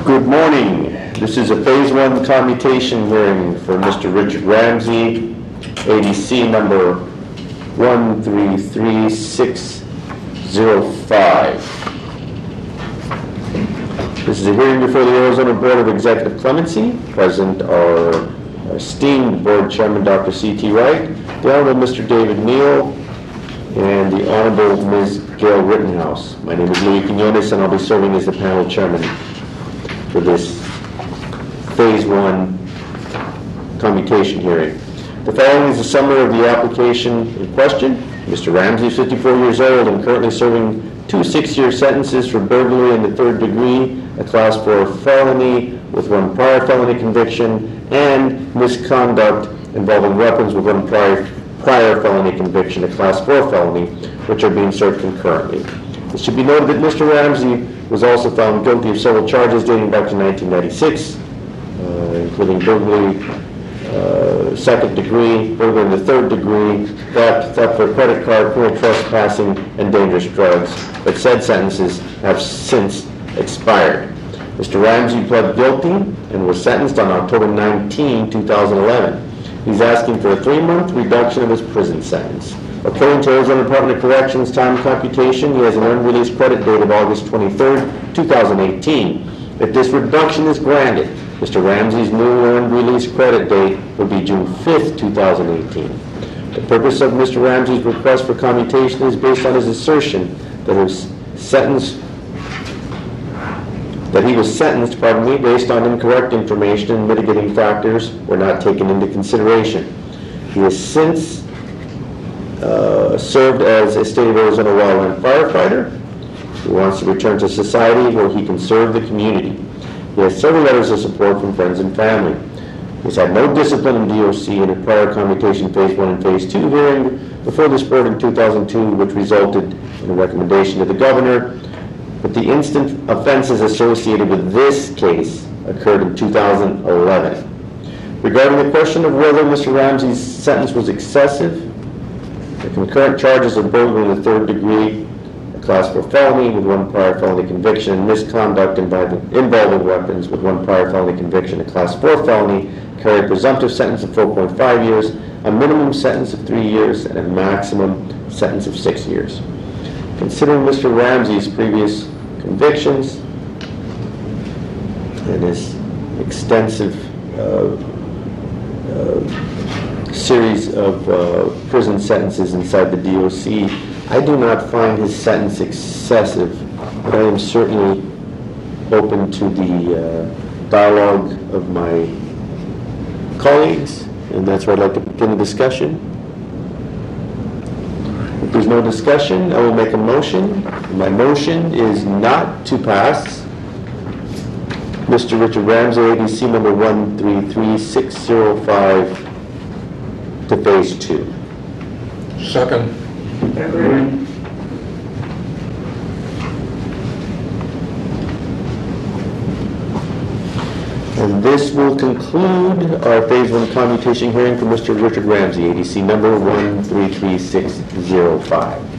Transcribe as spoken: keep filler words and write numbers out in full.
Good morning. This is a phase one commutation hearing for Mister Richard Ramsey, A D C number one three three six zero five. This is a hearing before the Arizona Board of Executive Clemency. Present are our esteemed Board Chairman Doctor C T Wright, the Honorable Mister David Neal, and the Honorable Miz Gail Rittenhouse. My name is Louis Quinones, and I'll be serving as the panel chairman for this phase one commutation hearing. The following is a summary of the application in question. Mister Ramsey is fifty-four years old and currently serving two six-year sentences for burglary in the third degree, a class four felony with one prior felony conviction, and misconduct involving weapons with one prior prior felony conviction, a class four felony, which are being served concurrently. It should be noted that Mister Ramsey was also found guilty of several charges dating back to nineteen ninety-six, uh, including burglary, uh, second degree, burglary in the third degree, theft, theft for credit card, criminal trespassing, and dangerous drugs. But said sentences have since expired. Mister Ramsey pled guilty and was sentenced on October nineteenth, two thousand eleven. He's asking for a three-month reduction of his prison sentence. According to Arizona Department of Corrections time computation, he has an earned release credit date of August twenty-third, two thousand eighteen. If this reduction is granted, Mister Ramsey's new earned release credit date will be June fifth, two thousand eighteen. The purpose of Mister Ramsey's request for commutation is based on his assertion that his sentence that he was sentenced, pardon me, based on incorrect information and mitigating factors were not taken into consideration. He has since uh, served as a state of Arizona wildland firefighter. He wants to return to society where he can serve the community. He has several letters of support from friends and family. He's had no discipline in D O C in a prior commutation phase one and phase two hearing before this board in two thousand two, which resulted in a recommendation to the governor. But the instant offenses associated with this case occurred in two thousand eleven. Regarding the question of whether Mister Ramsey's sentence was excessive, the concurrent charges of burglary in the third degree, a class four felony with one prior felony conviction, and misconduct involving, involving weapons with one prior felony conviction, a class four felony, carry a presumptive sentence of four point five years, a minimum sentence of three years, and a maximum sentence of six years. Considering Mister Ramsey's previous convictions and his extensive uh, uh, series of uh, prison sentences inside the D O C, I do not find his sentence excessive, but I am certainly open to the uh, dialogue of my colleagues, and that's where I'd like to begin the discussion. If there's no discussion, I will make a motion. My motion is not to pass Mister Richard Ramsey, A D C number one three three six zero five, to phase two. Second. Agreed. And this will conclude our phase one commutation hearing for Mister Richard Ramsey, A D C number one three three six zero five.